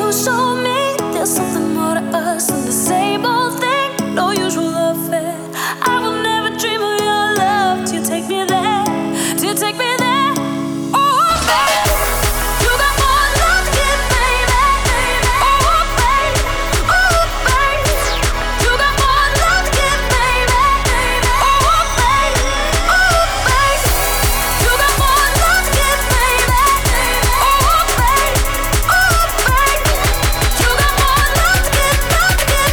You show me there's something more to us than the same old thing. No usual affair. I will never dream of your love till you take me there. Till you take me there. Oh, baby, you got more love to give, baby. Oh, baby, oh, baby, you got more love to give, baby. Oh, baby, oh, baby, you got more love to give, baby. Oh, baby, oh, baby, you got more love to give, love to give,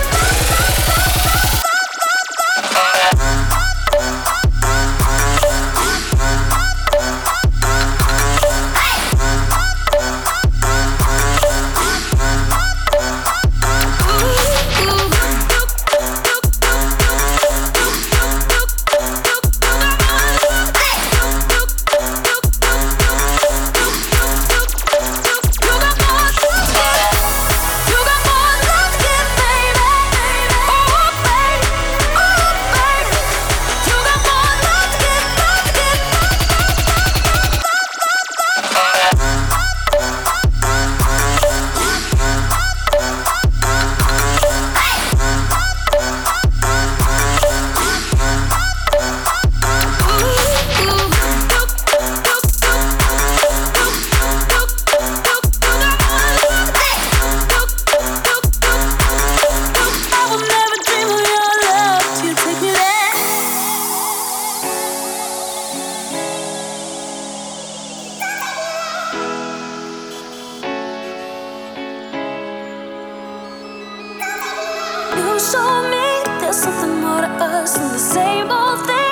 you show me there's something more to us than the same old thing.